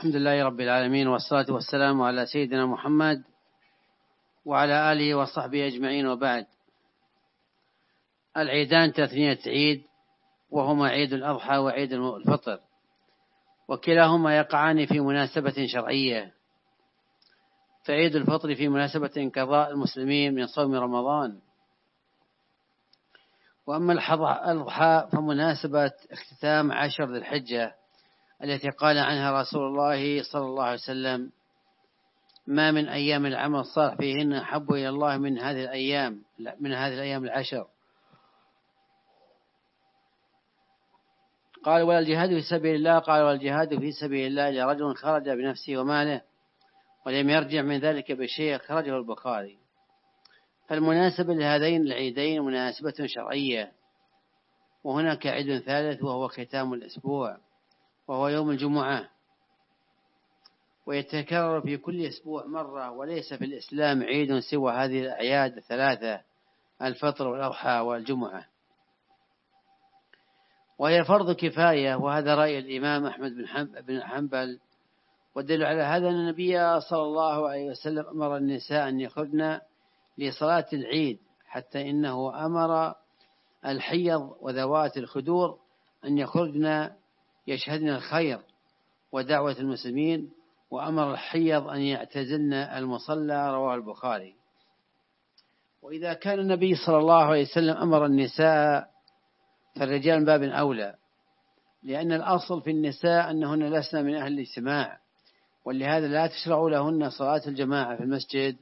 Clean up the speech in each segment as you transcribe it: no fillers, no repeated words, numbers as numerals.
الحمد لله رب العالمين، والصلاة والسلام على سيدنا محمد وعلى آله وصحبه أجمعين، وبعد. العيدان تثنية عيد، وهما عيد الأضحى وعيد الفطر، وكلاهما يقعان في مناسبة شرعية. فعيد الفطر في مناسبة انقضاء المسلمين من صوم رمضان، وأما الأضحى فمناسبة اختتام 10 ذي الحجة التي قال عنها رسول الله صلى الله عليه وسلم: ما من أيام العمل الصالح فيهن أحب إلى الله من هذه الأيام 10. قال: ولا الجهاد في سبيل الله؟ قال: ولا الجهاد في سبيل الله لرجل خرج بنفسه وماله ولم يرجع من ذلك بشيء، أخرجه البخاري. فالمناسبة لهذين العيدين مناسبة شرعية. وهناك عيد ثالث وهو ختام الأسبوع، وهو يوم الجمعة، ويتكرر في كل أسبوع مرة، وليس في الإسلام عيد سوى هذه الأعياد الثلاثة: الفطر والأضحى والجمعة. وهي فرض كفاية، وهذا رأي الإمام أحمد بن حنبل. والدليل على هذا أن النبي صلى الله عليه وسلم أمر النساء أن يخرجن لصلاة العيد، حتى إنه أمر الحيض وذوات الخدور أن يخرجن يشهدن الخير ودعوة المسلمين، وأمر الحيض أن يعتزلن المصلى، رواه البخاري. وإذا كان النبي صلى الله عليه وسلم أمر النساء فالرجال من باب أولى، لأن الأصل في النساء أنهن لسن من أهل الاجتماع، ولهذا لا تشرع لهن صلاة الجماعة في المسجد.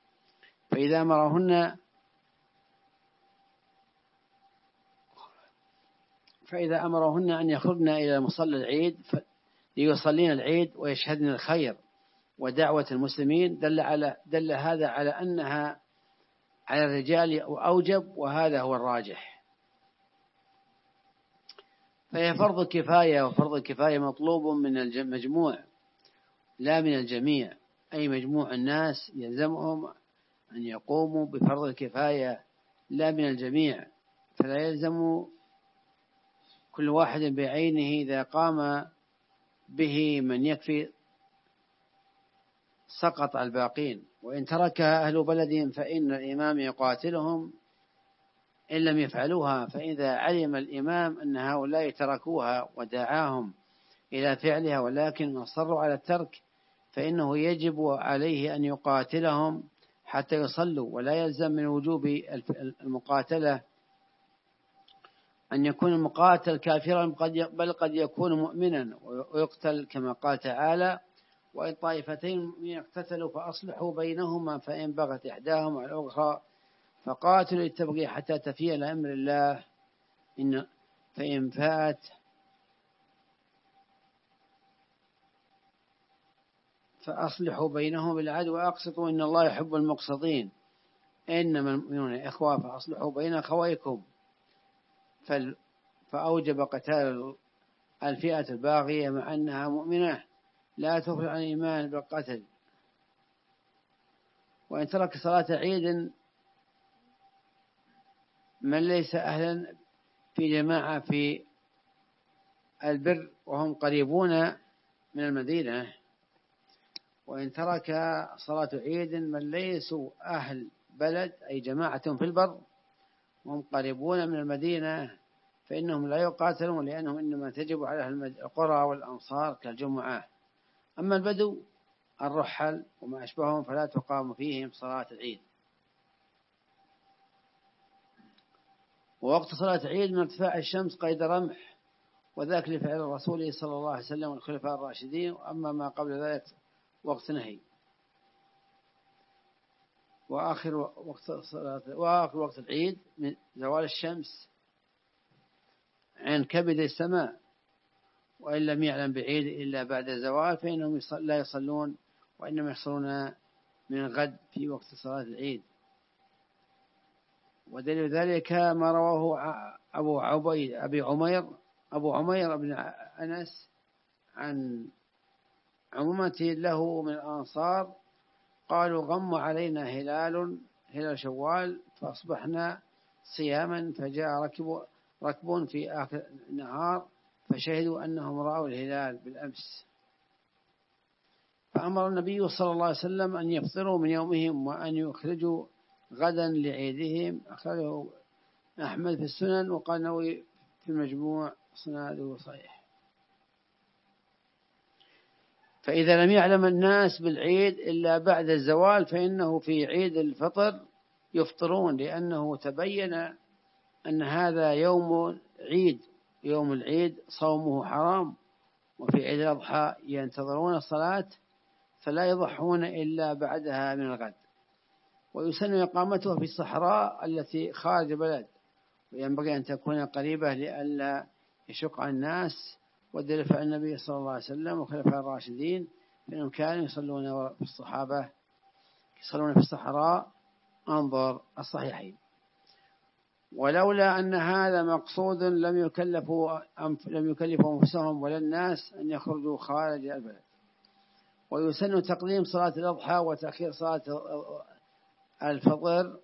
فإذا أمرهن أن يخرجن إلى مصلى العيد ليصلين العيد ويشهدن الخير ودعوة المسلمين، دل هذا على أنها على الرجال أوجب، وهذا هو الراجح. فهي فرض كفاية، وفرض الكفاية مطلوب من المجموع لا من الجميع، أي مجموع الناس يلزمهم أن يقوموا بفرض الكفاية لا من الجميع. فلا يلزم كل واحد بعينه، إذا قام به من يكفي سقط الباقين. وإن تركها أهل بلدهم فإن الإمام يقاتلهم إن لم يفعلوها. فإذا علم الإمام أن هؤلاء تركوها ودعاهم إلى فعلها ولكن أصروا على الترك، فإنه يجب عليه أن يقاتلهم حتى يصلوا. ولا يلزم من وجوب المقاتلة أن يكون المقاتل كافرا، بل قد يكون مؤمنا ويقتل، كما قال تعالى: وإن طائفتين مؤمنين اقتتلوا فأصلحوا بينهما، فإن بغت إحداهما على الأخرى فقاتلوا لتبغي حتى تفيء إلى أمر الله، فإن فاءت فأصلحوا بينهم بالعدل وأقسطوا إن الله يحب المقسطين. إنما المؤمنون إخوة فأصلحوا بين أخويكم. فأوجب قتال الفئة الباغية مع أنها مؤمنة لا تخرج عن الإيمان بالقتل. وإن ترك صلاة عيد من ليس أهلا في جماعة في البر وهم قريبون من المدينة، وإن ترك صلاة عيد من ليسوا أهل بلد أي جماعة في البر وهم قريبون من المدينة، فإنهم لا يقاتلون، لأنهم إنما تجب على أهل القرى والأنصار كالجمعة. أما البدو الرحل وما أشبههم فلا تقام فيهم صلاة العيد. ووقت صلاة عيد من ارتفاع الشمس قيد رمح، وذاك لفعل الرسول صلى الله عليه وسلم والخلفاء الراشدين. وأما ما قبل ذلك وقت نهي. وآخر وقت العيد من زوال الشمس عن كبد السماء، وإن لم يعلم بعيد إلا بعد الزوال فإنهم لا يصلون، وإنما يصلون من غد في وقت صلاة العيد. ودليل ذلك ما رواه أبو عمير بن أنس عن عمومة له من الأنصار قالوا: غم علينا هلال شوال فأصبحنا صياما، فجاء ركب في آخر النهار فشهدوا أنهم رأوا الهلال بالأمس. فأمر النبي صلى الله عليه وسلم أن يفطروا من يومهم وأن يخرجوا غدا لعيدهم. أخرجه أحمد في السنن وقال النووي في المجموع سناده صحيح. فإذا لم يعلم الناس بالعيد إلا بعد الزوال فإنه في عيد الفطر يفطرون، لأنه تبين أن هذا يوم عيد، يوم العيد صومه حرام. وفي عيد الأضحى ينتظرون الصلاة فلا يضحون إلا بعدها من الغد. ويسن إقامته في الصحراء التي خارج البلد، وينبغي أن تكون قريبة لئلا يشق على الناس. ودل فعل النبي صلى الله عليه وسلم وخلفاء الراشدين فإنهم كانوا يصلون في الصحابة يصلون في الصحراء. انظر الصحيحين. ولولا أن هذا مقصود لم يكلفوا أنفسهم ولا الناس أن يخرجوا خارج البلد. ويسن تقديم صلاة الأضحى وتأخير صلاة الفطر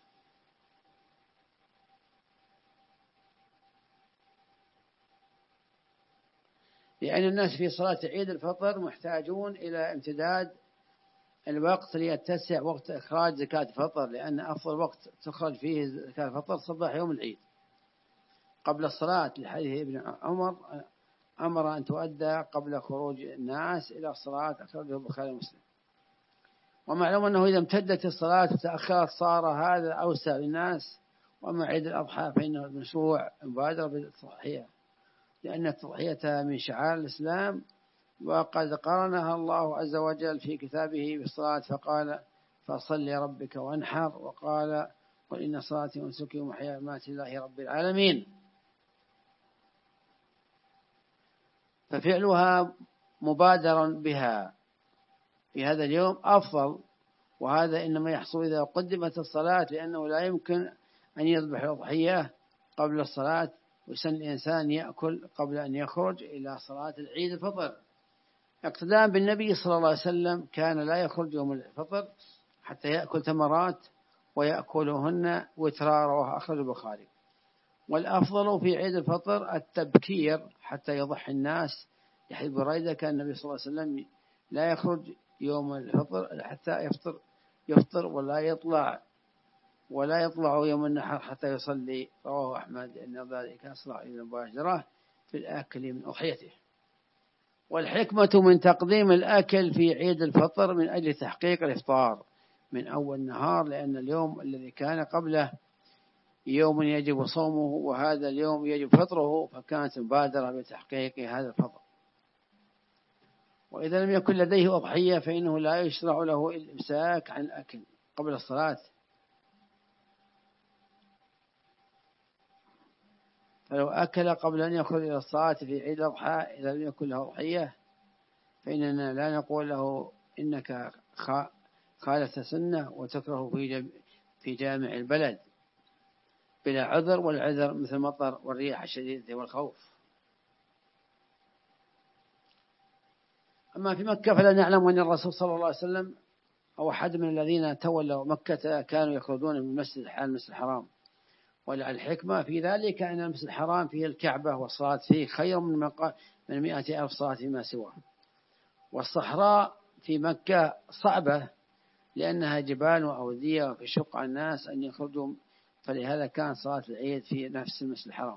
لأن الناس في صلاة عيد الفطر محتاجون إلى امتداد الوقت ليتسع وقت إخراج زكاة الفطر، لأن أفضل وقت تخرج فيه زكاة الفطر صباح يوم العيد قبل الصلاة، لحديث ابن عمر أمر أن تؤدى قبل خروج الناس إلى الصلاة. أخرجه البخاري ومسلم. ومعلوم أنه إذا امتدت الصلاة وتأخرت صار هذا أوسع للناس. وأما عيد الأضحى فإنه المشروع مبادرة بالتضحية، لأن التضحية من شعائر الإسلام، وقد قرنها الله عز وجل في كتابه بالصلاة فقال فصل لربك وانحر، وقال قل إن صلاتي ونسكي ومحياي ومماتي لله رب العالمين. ففعلها مبادرا بها في هذا اليوم أفضل، وهذا إنما يحصل إذا قدمت الصلاة، لأنه لا يمكن أن يذبح الأضحية قبل الصلاة. ويسن الإنسان يأكل قبل أن يخرج إلى صلاة العيد الفطر اقتداء بالنبي صلى الله عليه وسلم. كان لا يخرج يوم الفطر حتى يأكل تمرات ويأكلهن وترا، رواه أخرج البخاري. والأفضل في عيد الفطر التبكير حتى يضحي الناس، لحديث بريدة كان النبي صلى الله عليه وسلم لا يخرج يوم الفطر حتى يفطر ولا يطلع يوم النحر حتى يصلي، رواه أحمد، إن ذلك أسرع إلى المباشرة في الأكل من أضحيته. والحكمة من تقديم الأكل في عيد الفطر من أجل تحقيق الإفطار من أول نهار، لأن اليوم الذي كان قبله يوم يجب صومه وهذا اليوم يجب فطره، فكانت مبادرة بتحقيق هذا الفطر. وإذا لم يكن لديه أضحية فإنه لا يشرع له الإمساك عن الأكل قبل الصلاة. فلو أكل قبل أن يخرج إلى الصلاة في عيد الأضحى إذا لم يكن له أضحية فإننا لا نقول له إنك خالفت سنة وتكره في جامع البلد بلا عذر، والعذر مثل المطر والرياح الشديدة والخوف. أما في مكة فلا نعلم أن الرسول صلى الله عليه وسلم أو أحد من الذين تولوا مكة كانوا يخرجون من المسجد الحرام. ولعل الحكمة في ذلك أن المسجد الحرام فيه الكعبة والصلاة فيه خير من 100,000 صلاة فيما سواه. والصحراء في مكة صعبة لأنها جبال وأودية وفي شق على الناس أن يخرجوا، فلهذا كان صلاة العيد في نفس المسجد الحرام.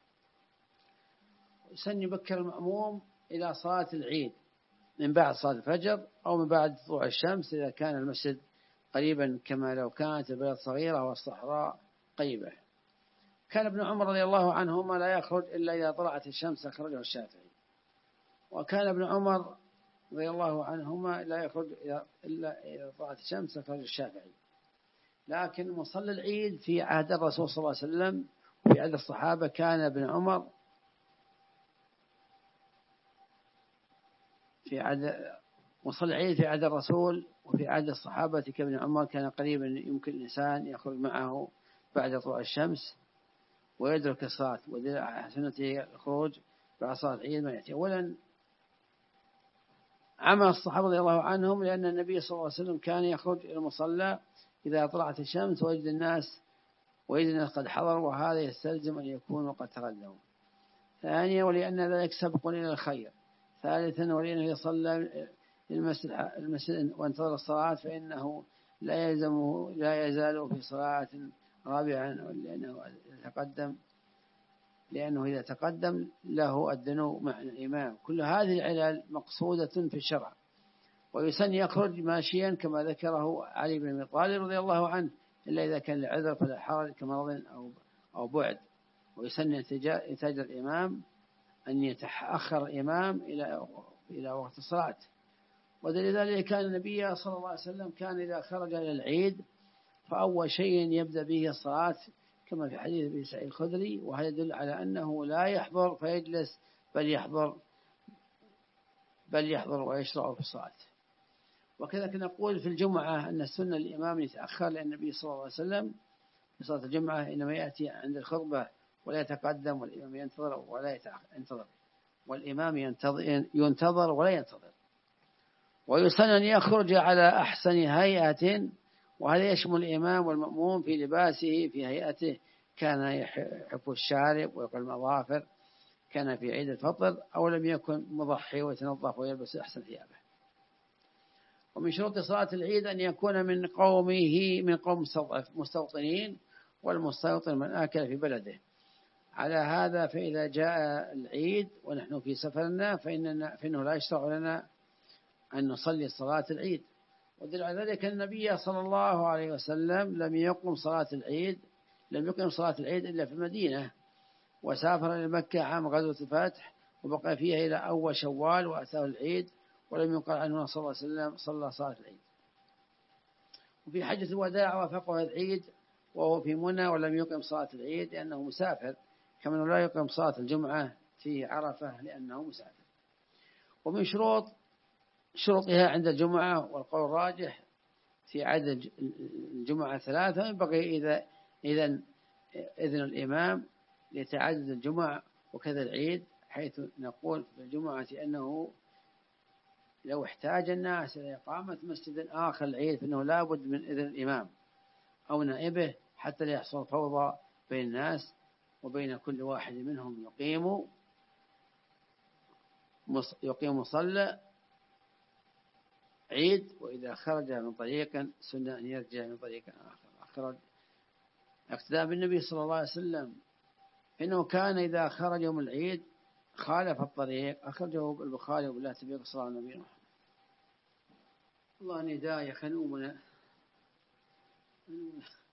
سن يبكر المأموم إلى صلاة العيد من بعد صلاة الفجر أو من بعد طلوع الشمس إذا كان المسجد قريبا، كما لو كانت البلد صغيرة والصحراء قريبة. كان ابن عمر رضي الله عنهما لا يخرج إلا إذا طلعت الشمس، أخرجه الشافعي. وكان ابن عمر رضي الله عنهما لا يخرج إلا إذا طلعت الشمس، أخرجه الشافعي. لكن مصلى العيد في عهد الرسول صلى الله عليه وسلم وفي عهد الصحابة كان ابن عمر في عهد مصلى العيد في عهد الرسول وفي عهد الصحابة كابن عمر كان قريبا يمكن الإنسان يخرج معه بعد طلوع الشمس ويدرك الصلاة. ودل سنة الخروج بعد صلاة العيد ما يأتي. أولا عمل الصحابة رضي الله عنهم لأن النبي صلى الله عليه وسلم كان يخرج إلى المصلى إذا طلعت الشمس ويجد الناس قد حضروا، وهذا يستلزم أن يكونوا قد تقدموا. ثانيا ولأن ذلك سبق إلى الخير. ثالثا ولأنه المسجد وانتظر الصلاة فإنه لا يزال في صلاة رابعا، لأنه إذا تقدم له الدنو مع الإمام. كل هذه العلل مقصودة في الشرع. ويسن يخرج ماشيا كما ذكره علي بن أبي طالب رضي الله عنه، إلا إذا كان لعذر فلا حرج كمرض أو بعد. ويسن يتاجر الإمام أن يتأخر الإمام إلى وقت الصلاة. ودليل ذلك كان النبي صلى الله عليه وسلم كان إذا خرج إلى العيد فأول شيء يبدأ به الصلاة، كما في حديث أبي سعيد الخدري، وهذا يدل على أنه لا يحضر فيجلس، بل يحضر ويشرع في الصلاة. وكذلك نقول في الجمعة أن السنة الإمام يتأخر، لأن النبي صلى الله عليه وسلم في صلاة الجمعة إنما يأتي عند الخطبة ولا يتقدم، والإمام ينتظر ولا ينتظر، والإمام ينتظر ولا ينتظر. ويسن أن يخرج على أحسن هيئة، وهذا يشمل الإمام والمأموم في لباسه في هيئته، كان يحف الشارب ويقل المظافر، كان في عيد الفطر، أو لم يكن مضحي ويتنظف ويلبس أحسن ثيابه. ومن شروط صلاة العيد أن يكون من قوم مستوطنين، والمستوطن من آكل في بلده. على هذا فإذا جاء العيد ونحن في سفرنا فإنه لا يشرع لنا أن نصلي صلاة العيد. ودل على ذلك النبي صلى الله عليه وسلم لم يقم صلاة العيد إلا في المدينة، وسافر إلى مكة عام غزوة الفتح وبقى فيها إلى أول شوال وأتاه العيد، ولم يقل عنه صلى الله عليه وسلم صلى صلاة العيد. وفي حجة الوداع وافقه العيد وهو في منى ولم يقم صلاة العيد لأنه مسافر، كما لا يقم صلاة الجمعة في عرفة لأنه مسافر. ومن شروطها عند الجمعة، والقول الراجح في عدد الجمعة 3، ينبغي إذن الإمام لتعدد الجمعة، وكذا العيد، حيث نقول في الجمعة أنه لو احتاج الناس إلى إقامة مسجد آخر العيد فإنه لا بد من إذن الإمام أو نائبه، حتى لا يحصل فوضى بين الناس وبين كل واحد منهم يقيم مصلى عيد، وإذا خرج من طريق سنة أن يرجع من طريق آخر اقتداء بالنبي صلى الله عليه وسلم، إنه كان إذا خرج يوم العيد خالف الطريق. أخرجه البخاري ولا تبيق صلى الله عليه وسلم. الله نداء يخنومنا